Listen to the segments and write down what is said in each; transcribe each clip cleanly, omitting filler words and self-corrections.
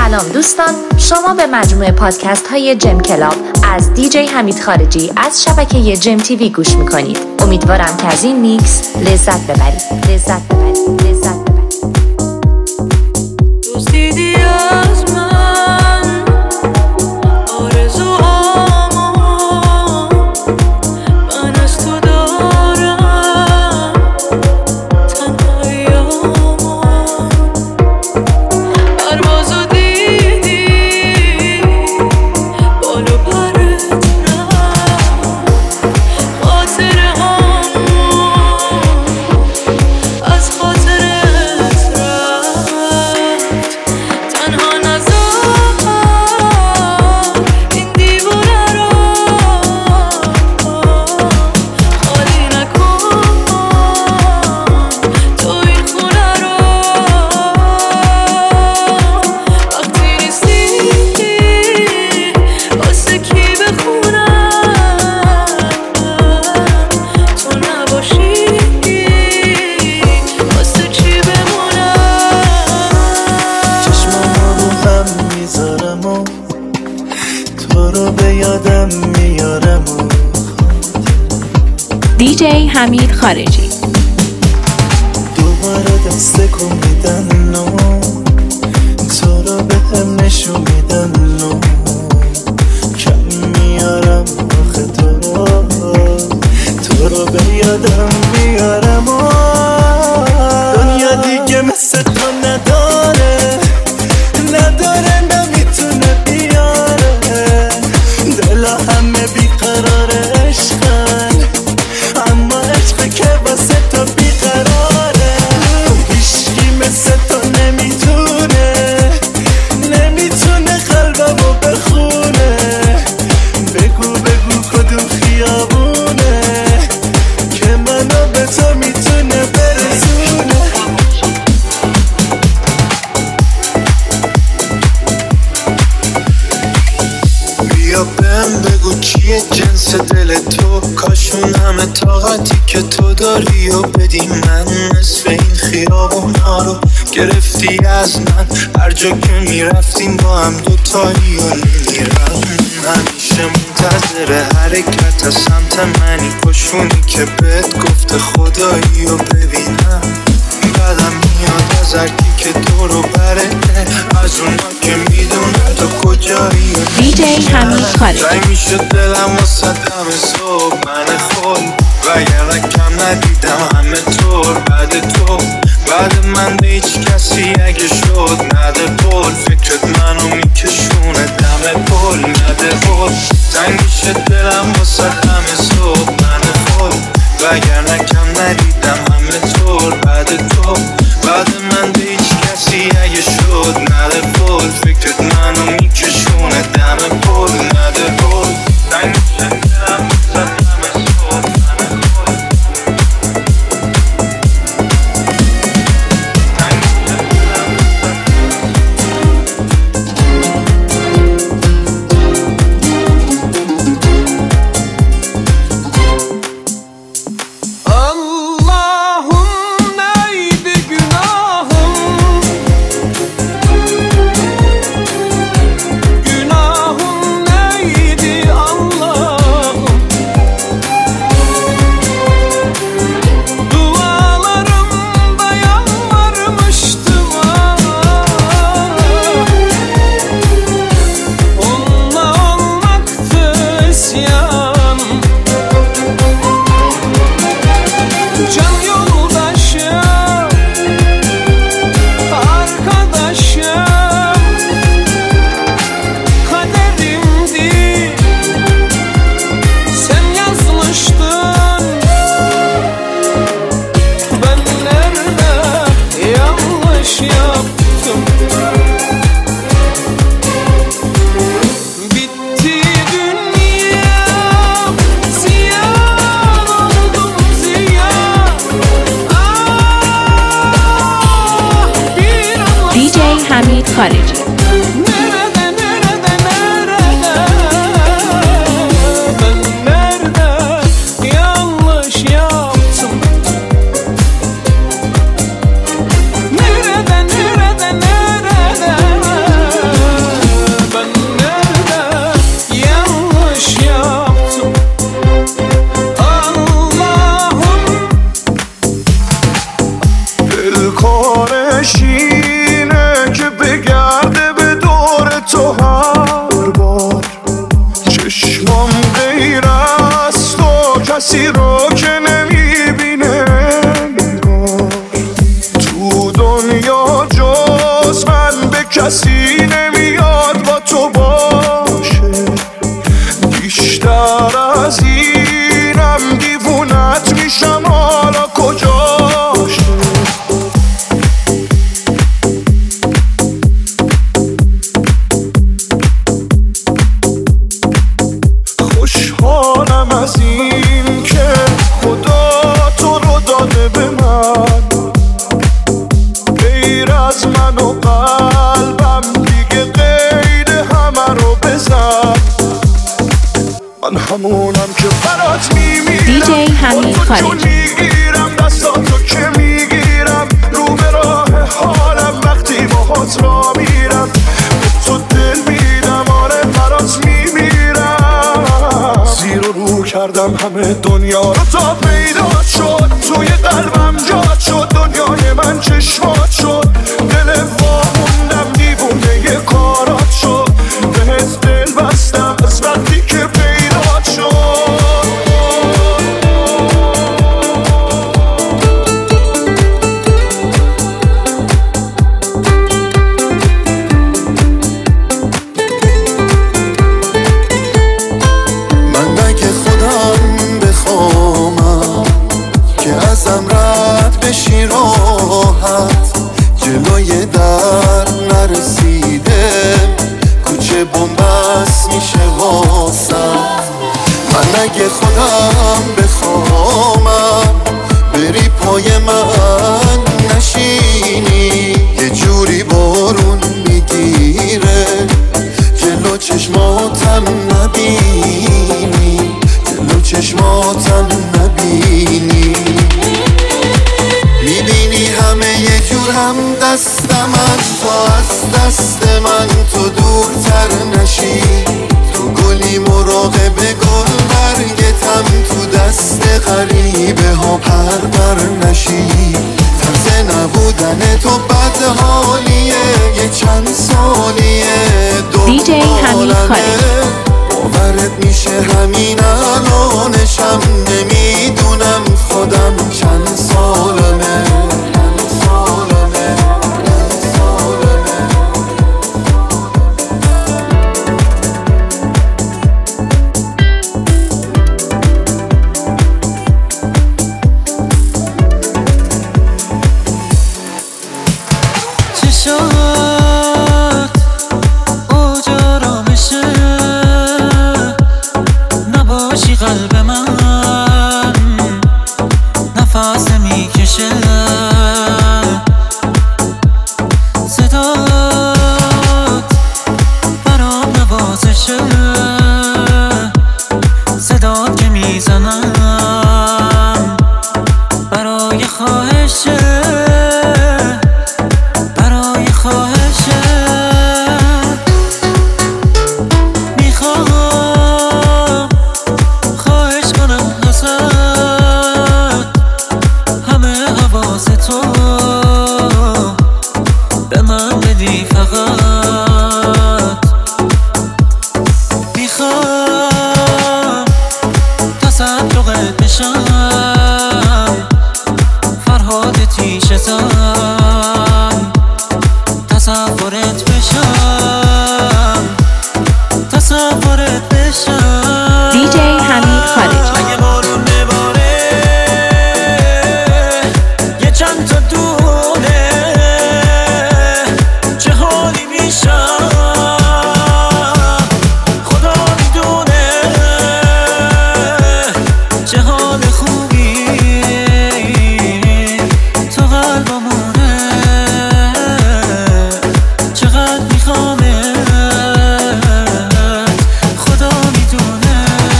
سلام دوستان، شما به مجموعه پادکست های جم کلاب از دیجی حمید خارجی از شبکه جم تیوی گوش میکنید. امیدوارم که از این میکس لذت ببرید. دیجی حمید خارجی. دوباره دست کن میدن نو، تو رو به هم نشون میدن نو، کم میارم آخه تو رو به یادم میارم. دنیا دیگه مثل تو نداره نمیتونه بیاره، دلا همه بیقراره عشقن، اما عشق که واسه تو بیقراره. هیچکی مثل تو نمیتونه قلبمو بخونه. بگو کدوم خیابونه که منو به تو میتونه برسونه. بیا بهم بگو کیه جنس دل تو، کاشون همه طاقتی که تو داری و بدی من. نصف این خیابونا رو گرفتی از من، هر جا که میرفتیم با هم دوتایی و نمیرم. همیشه منتظر حرکت از سمت منی، پشونی که بهت گفته خدایی و ببینم. بعدم میاد از هرکی که تو رو بره، از اونا که میدونه تو کجایی. دیجی حمید خارجی. رای میشد دلم واسه همه صبح من خود، وگرنه کم ندیدم همه طور. بعد من به هیچ کسی اگه شد نده پول، فکرت منو میکشونه دم پول نده پول. تنگ میشه دلم واسه همه صبح من خود، وگرنه کم ندیدم همه طور. بعد من به هیچ کسی اگه شد نده پول، فکرت منو میکشونه دم پول نده پول. تنگ میشه دلم واسه همه صبح من خود. حمید خارجی. من همونم که برات میمیرم. دیجی حمید خارجی. میگیرم دستاتو که میگیرم رو به راه حالم وقتی باهات را میرم به تو دل میدم آره برات میمیرم. زیر و رو کردم همه دنیا رو تا پیدا شد توی قلبم جات شد دنیای من چشمات شد دل واموندم دیوونه کارات شد بهت دل بستم از وقتی که پیدا شد. من نگه خودم بخوامم که ازم رد بشی راحت جلوی در نرسیده کوچه بومبست میشه واسم. من اگه خودم بخوامم بری پای من نشینی یه جوری بارون میگیره جلو چشماتم نبینی جلو چشماتم نبینی میبینی همه یه جور هم دستم از تو از دست من تو دورتر نشی تو گلی مراقب گل برگتم تو دست غریبه ها پربر نشی طرز نبودن تو بد حالیه یه چند سالیه دیجی حمید خارجی. باورت میشه همین الانشم نمیدونم خودم چند سالمه. قلب من نفس میکشه صدات برام نوازشه صدات که میزنم برای خواهشه برای خواهشه میخوام خواهش کنم ازت همه حواس تو به من بدی فقط میخوام تصدقت بشم فرهاد تیشتم تصورت بشم تصورت بشم. دیجی حمید خارجی. اگه بارون بباره یه چند تا دونه چه حالی میشم خدا میدونه چه حال خوبی تو قلبمونه چقدر میخوامه خدا میدونه.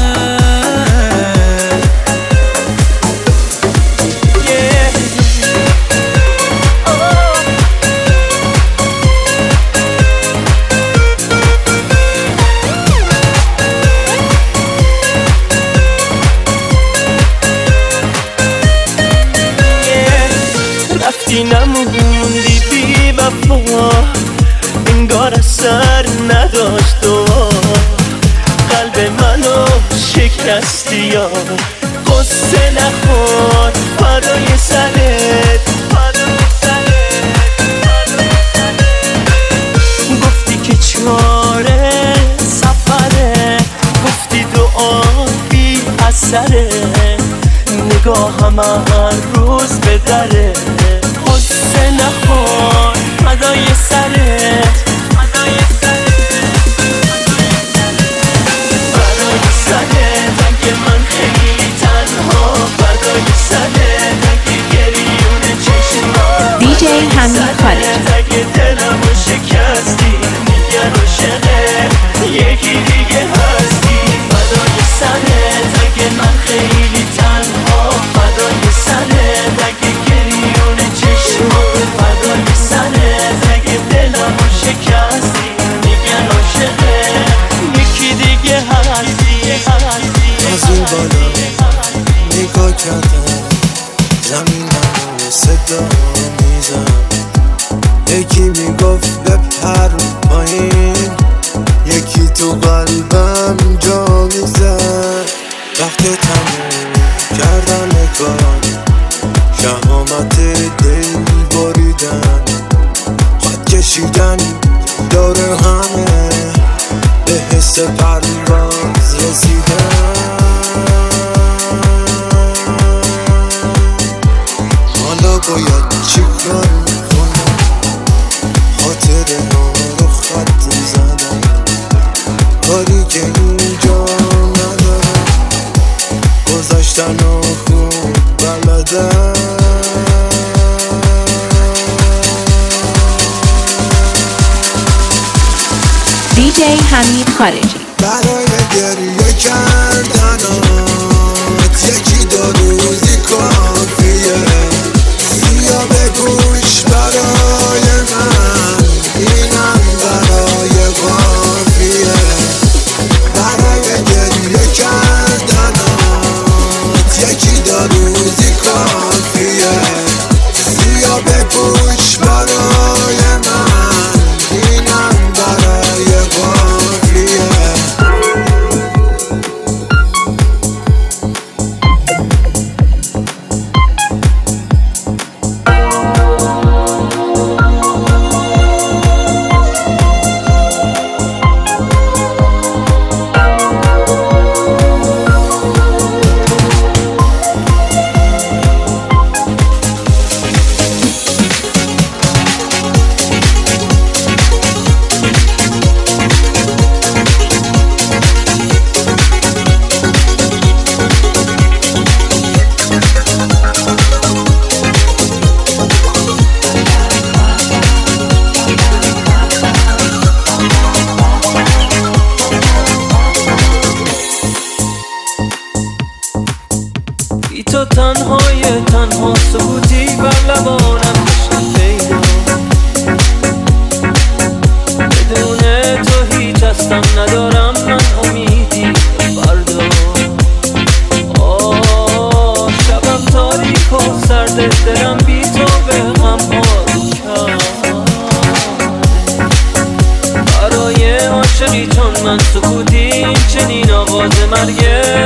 رفتی نموندی بی وفا انگار اثر نداشت و قلب منو شکستی یا قصه نخور فدای سرت گفتی که چاره سفره گفتی دعا بی اثره نگاهم هر روز به دره قصه نخور فدای سرت برای سرت اگه من خیلی تنها فدای سرت اگه گریون چشما دیجی حمید خارجی. اگه دلمو شکستی میگن عاشقه یکی دیگه هستی فدای سرت هر پایین یکی تو قلبم جا میزد. وقت تموم کردن کار شهامت دل بریدن، خط کشیدن دور همه به حس پرواز رسیدن. حالا باید چی کار کنم؟ خاطره ها رو خط زدم، کاری که اینجا ندارم، گذاشتن و خوب بلدم. DJ حمید خارجی. برای گریه کردنات یکی دو روزی کافیه، بیا بگوش برای من، اینم برای کافیه. برای گریه کردنات یکی دو روزی کافیه، بیا بگوش برای من، اینم برای کافیه. بی تو تنها سکوتی بر لبانم داشتم پیدا، بدون تو هیچ هستم ندارم من امیدی فردا. شبم تاریک و سرد، دلم بی تو به غم آروم کرد. برای عاشقی چون من سکوتی چنین آواز مرگه.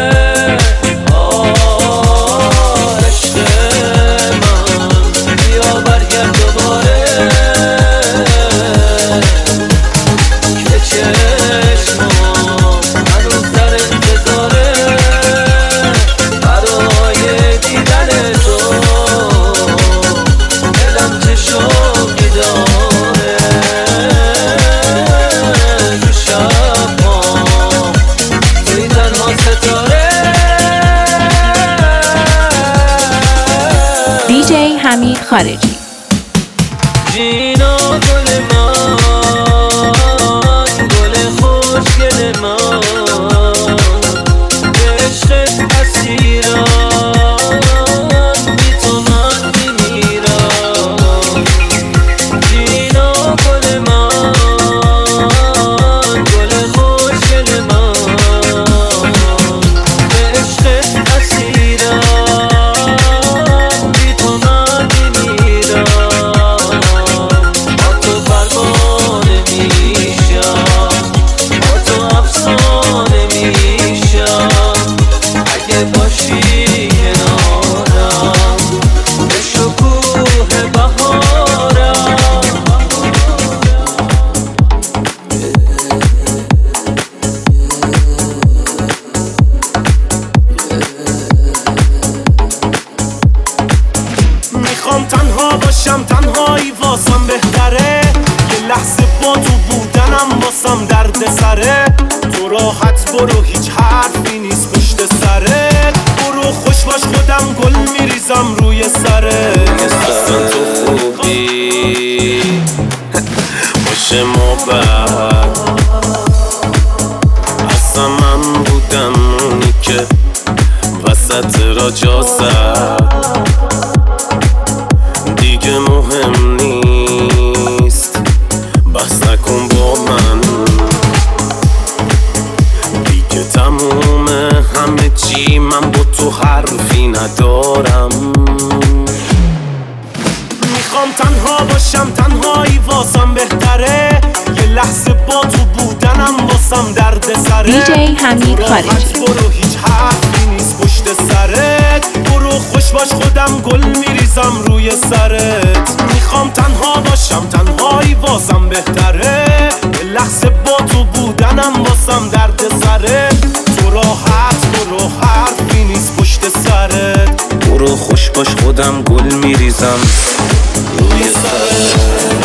DJ حمید خارجی. جینا گل من، گل خوشگل من، عشقت اسیرم، بی تو من میمیرم. جینا گل من، گل خوشگل من، عشقت اسیرم، بی تو من میمیرم. با تو پروانه میشم، با تو افسانه میشم، اگه باشی کنارم به شکوه بهارم. میخوام تنها باشم، تنهایی واسم بهتره، یه لحظه با تو بودنم واسم درد سره. تو راحت برو، هیچ حرفی نیست پشت سرت، برو خوش باش، خودم گل میریزم روی سرت. اصلا تو خوبی باشه محبت، اصلا من بودم اونی که وسط را جا زد. دیگه مهم نیست، بحث نکن با من، دیگه تمومه همه چی، من با تو حرفی ندارم. میخوام تنها باشم، تنهایی واسم بهتره، حمید خارجی. برو هیچ حرفی نیست پشت سرت، برو خوش باش خودم گل میریزم روی سرت. میخوام تنها باشم تنهایی واسم بهتره، یه لحظه با تو بودنم واسم درد سره. تو راحت برو حرفی نیست پشت سرت، برو خوش باش خودم گل میریزم روی سرت.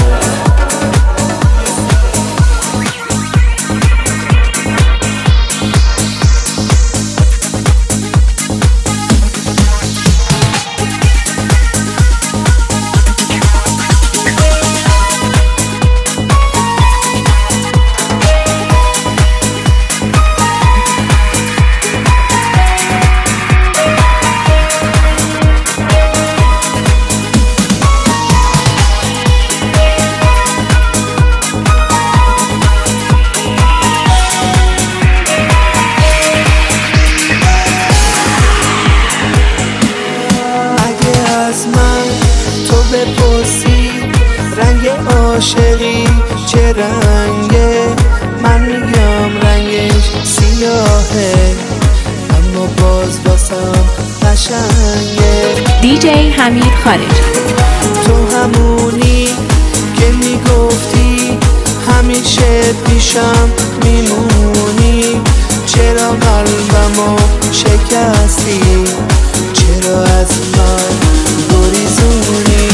عاشقی چه رنگه؟ من میگم رنگش سیاهه، اما باز واسم قشنگه. دیجی حمید خارجی. تو همونی که میگفتی همیشه پیشم میمونی، چرا قلبمو شکستی؟ چرا از من گریزونی؟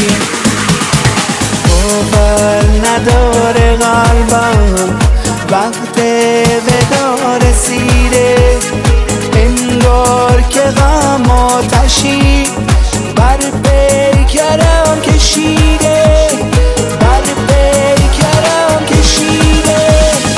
باور نداره قلبم وقت ودا رسیده، انگار که غم آتشی بر پیکرم کشیده، بر پیکرم کشیده.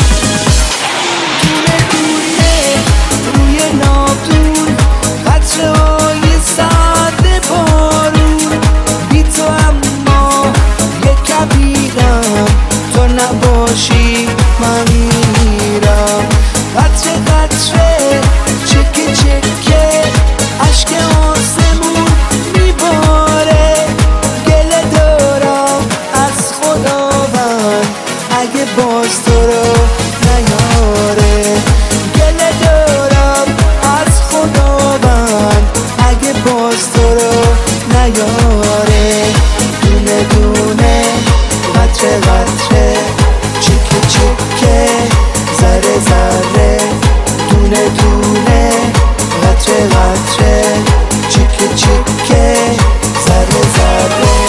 دونه دونه روی ناودون قطره‌های ساده بارون، بی تو اما یه کبیرم، تو نباشی من میرم. قطره قطره چکه چکه عشق آسمون میباره، گله دارم از خداوند اگه باز تو رو نیاره، گله دارم از خداوند اگه باز تو رو نیاره. دونه دونه قطره قطره چکه چکه ذره ذره، دونه دونه قطره قطره چکه چکه ذره ذره.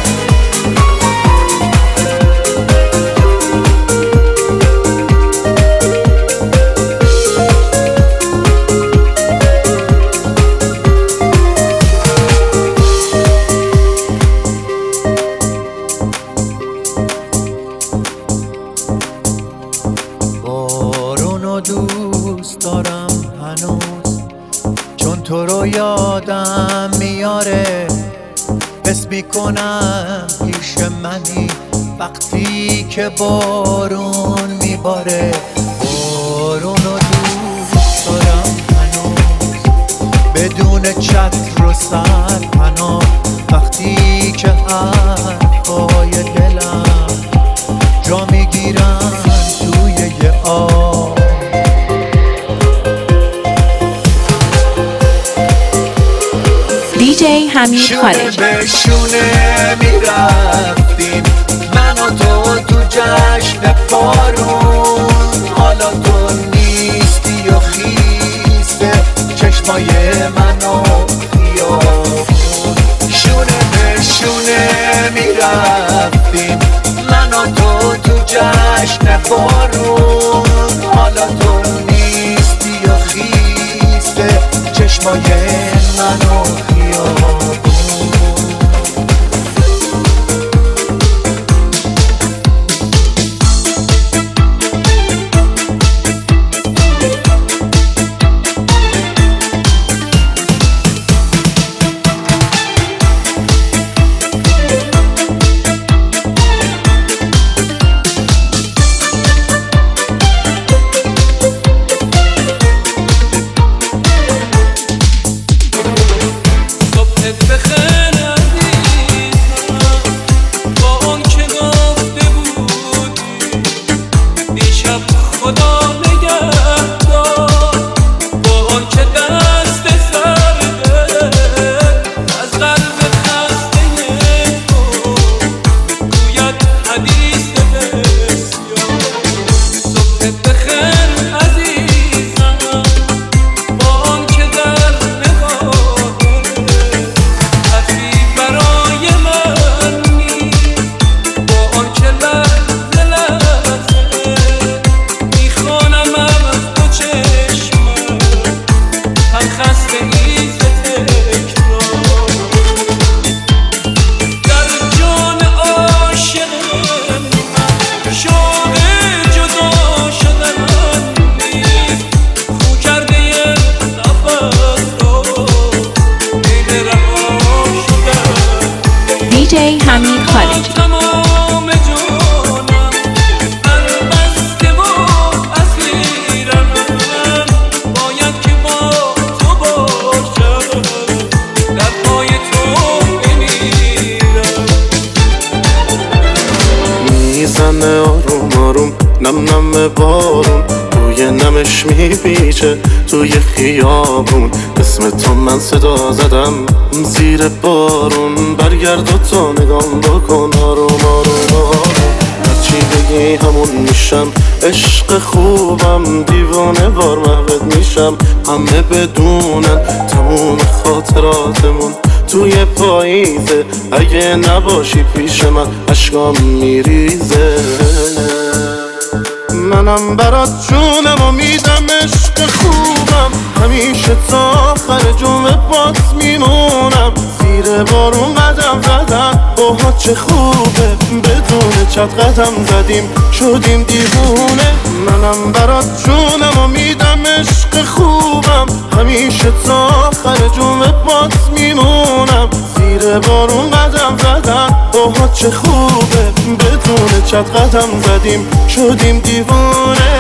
بارونو دوست دارم هنوز، چون تو رو یادم میاره. حس میکنم پیش منی وقتی که بارون میباره. بارونو دوست دارم هنوز، بدون چتر و سرپناه، وقتی که حرفای دلم جا میگیرن توی یه آب. دیجی حمید خارجی. شونه به شونه میرفتیم من و تو جشن بارون، حالا تو نیستی و خیسته چشمای من و خیابون. شونه به شونه میرفتیم من و تو جشن بارون، حالا تو نیستی و خیسته چشمای من و خیابون. آروم آروم نم نم بارون توی نمش میپیچه توی خیابون اسم تو من صدا زدم زیر بارون برگرد و تو نگام بکن آروم آروم آروم هرچی بگی همون میشم عشق خوبم دیوانه وار محبت میشم همه بدونن تموم خاطراتمون توی پاییزه اگه نباشی پیش من عشقام میریزه منم برات جونم و میدم عشق خوبم همیشه تا آخر جمعه بات میمونم زیر بارون قدم زدم اوها چه خوبه بدون چت قدم زدیم شدیم دیوونه منم برات جونم و میدم عشق خوبم همیشه تا آخر جمعه بات میمونم زیر بارون قدم زدم اوها چه خوبه بدون چت قدم زدیم شدیم دیوونه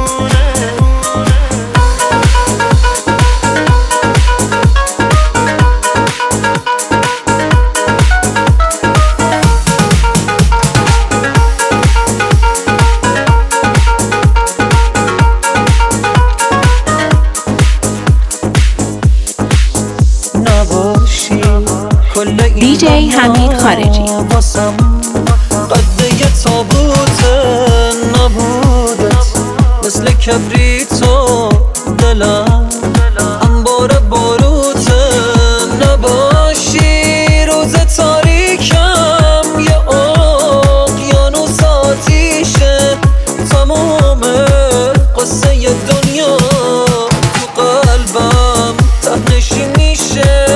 DJ حمید خارجی قد یه تابوت نبودت مثل کبریتو دلم انبار باروت نباشی روز تاریکم یه اقیانوس آتیشه تمام قصه دنیا تو قلبم ته‌نشین میشه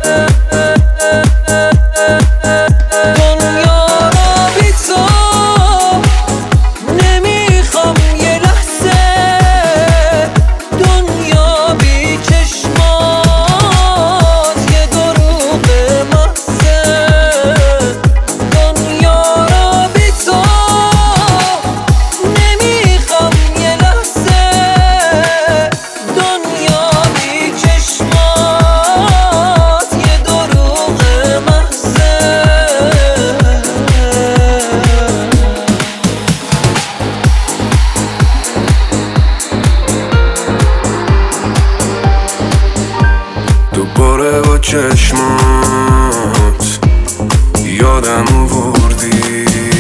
چشمات یادم آوردی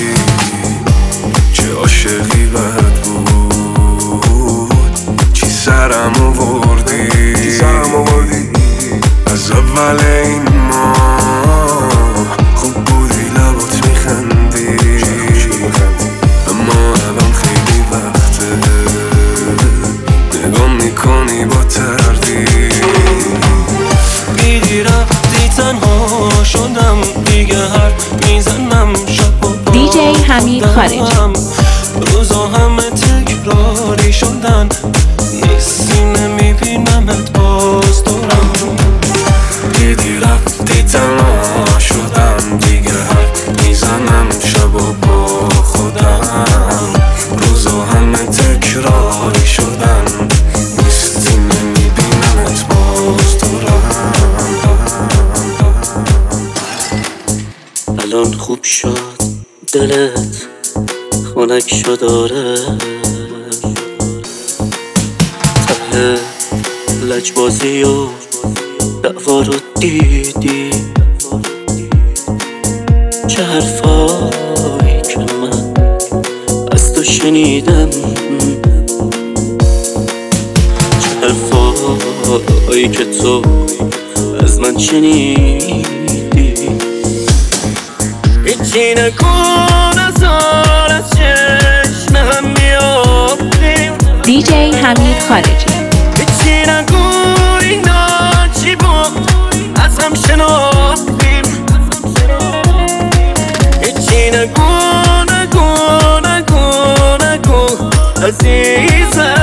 چه عاشقی بد بود چی سرم آوردی از اول این ماه خوب بودی لبات میخندی اما الان خیلی وقته نگاه میکنی با تردید رفتی تنها شدم دیگه هر میزنم شب و DJ حمید خارجی روزا همه تکراری شدن نیستی نمیبینمت باز دورم دیدی رفتی تنها شدم دیگه هر میزنم شب و با خودم روزا همه تکراری شدن نیستی نمیبینمت باز دورم الان خوب شد دلت خنک شد آره ته لجبازی و دعوا رو دیدی چه حرفایی که من از تو شنیدم چه حرفایی که تو از من شنیدی هیچی نکن از حال از چشم هم میافتیم DJ حمید خارجی هیچی نگو اینا چی بود از هم شناختیم هیچی نگو عزیزم